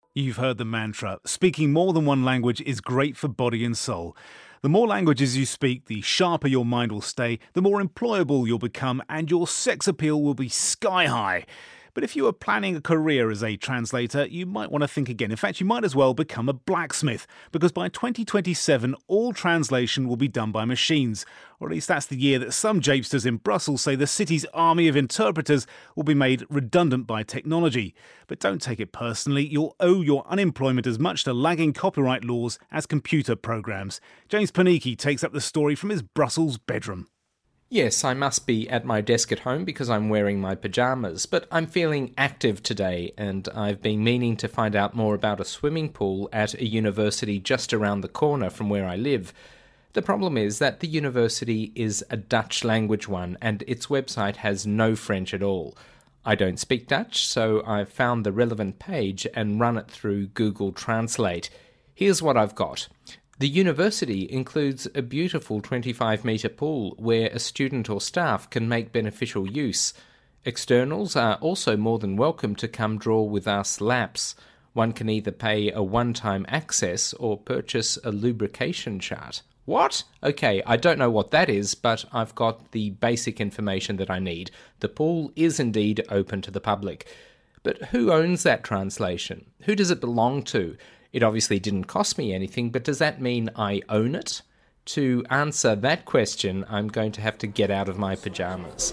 You've heard the mantra. Speaking more than one language is great for body and soul. The more languages you speak, the sharper your mind will stay, the more employable you'll become, and your sex appeal will be sky high. But if you are planning a career as a translator, you might want to think again. In fact, you might as well become a blacksmith, because by 2027, all translation will be done by machines. Or at least that's the year that some japesters in Brussels say the city's army of interpreters will be made redundant by technology. But don't take it personally. You'll owe your unemployment as much to lagging copyright laws as computer programs. James Panicki takes up the story from his Brussels bedroom. Yes, I must be at my desk at home because I'm wearing my pyjamas, but I'm feeling active today and I've been meaning to find out more about a swimming pool at a university just around the corner from where I live. The problem is that the university is a Dutch language one and its website has no French at all. I don't speak Dutch, so I've found the relevant page and run it through Google Translate. Here's what I've got. The university includes a beautiful 25-metre pool where a student or staff can make beneficial use. Externals are also more than welcome to come draw with us laps. One can either pay a one-time access or purchase a lubrication chart. What? Okay, I don't know what that is, but I've got the basic information that I need. The pool is indeed open to the public. But who owns that translation? Who does it belong to? It obviously didn't cost me anything, but does that mean I own it? To answer that question, I'm going to have to get out of my pyjamas.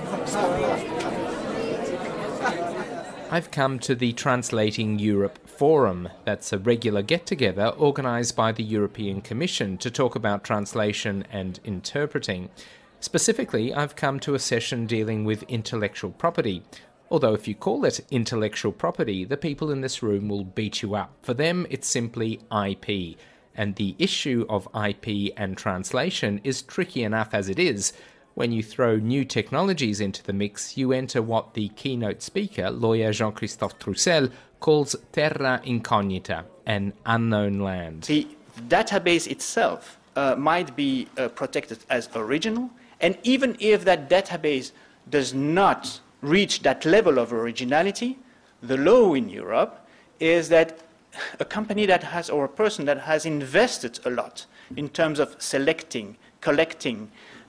I've come to the Translating Europe Forum. That's a regular get-together organised by the European Commission to talk about translation and interpreting. Specifically, I've come to a session dealing with intellectual property. Although if you call it intellectual property, the people in this room will beat you up. For them, it's simply IP. And the issue of IP and translation is tricky enough as it is. When you throw new technologies into the mix, you enter what the keynote speaker, lawyer Jean-Christophe Troussel, calls terra incognita, an unknown land. The database itself might be protected as original, and even if that database does not reach that level of originality, the law in Europe is that a company that has, or a person that has invested a lot in terms of selecting, collecting,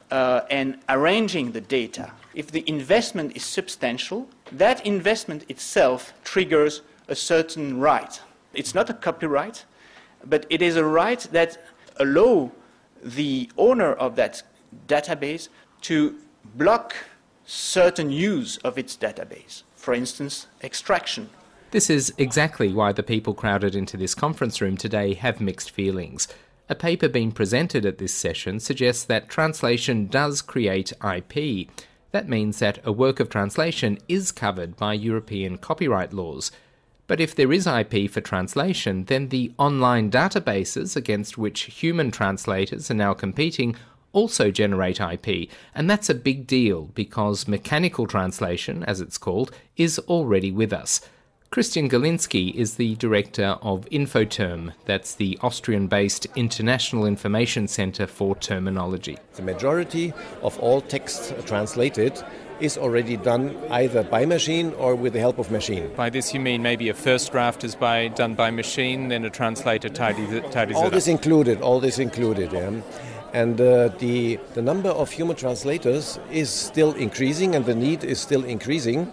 and arranging the data, if the investment is substantial, that investment itself triggers a certain right. It's not a copyright, but it is a right that allows the owner of that database to block certain use of its database, for instance, extraction. This is exactly why the people crowded into this conference room today have mixed feelings. A paper being presented at this session suggests that translation does create IP. That means that a work of translation is covered by European copyright laws. But if there is IP for translation, then the online databases against which human translators are now competing also generate IP, and that's a big deal because mechanical translation, as it's called, is already with us. Christian Galinski is the director of Infoterm, that's the Austrian-based International Information Centre for Terminology. The majority of all text translated is already done either by machine or with the help of machine. By this you mean maybe a first draft is done by machine, then a translator tidies it up? All this included, yeah. And the number of human translators is still increasing and the need is still increasing,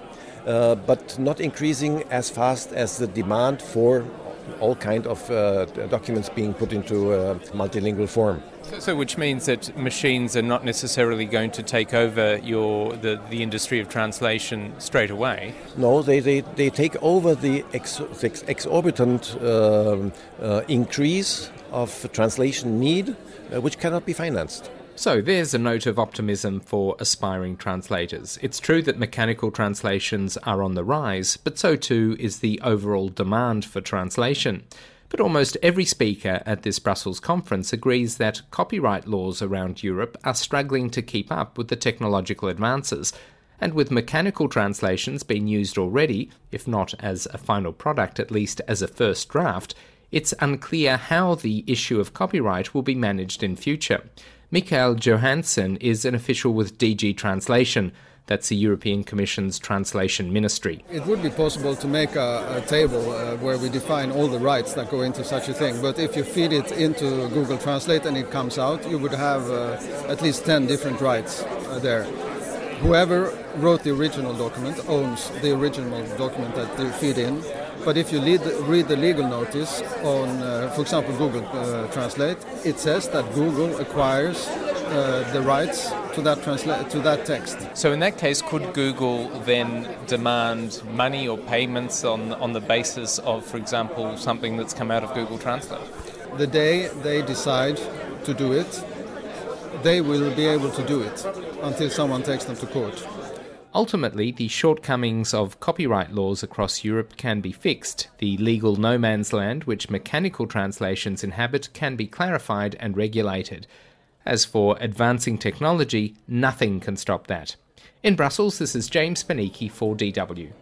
but not increasing as fast as the demand for all kind of documents being put into multilingual form. So which means that machines are not necessarily going to take over the industry of translation straight away? No, they take over the exorbitant increase of translation need, which cannot be financed. So there's a note of optimism for aspiring translators. It's true that mechanical translations are on the rise, but so too is the overall demand for translation. But almost every speaker at this Brussels conference agrees that copyright laws around Europe are struggling to keep up with the technological advances. And with mechanical translations being used already, if not as a final product, at least as a first draft, it's unclear how the issue of copyright will be managed in future. Mikael Johansson is an official with DG Translation. That's the European Commission's translation ministry. It would be possible to make a table where we define all the rights that go into such a thing, but if you feed it into Google Translate and it comes out, you would have at least 10 different rights there. Whoever wrote the original document owns the original document that they feed in. But if you read the legal notice on, for example, Google Translate, it says that Google acquires the rights to that text. So in that case, could Google then demand money or payments on the basis of, for example, something that's come out of Google Translate? The day they decide to do it, they will be able to do it until someone takes them to court. Ultimately, the shortcomings of copyright laws across Europe can be fixed. The legal no man's land which mechanical translations inhabit can be clarified and regulated. As for advancing technology, nothing can stop that. In Brussels, this is James Panicki for DW.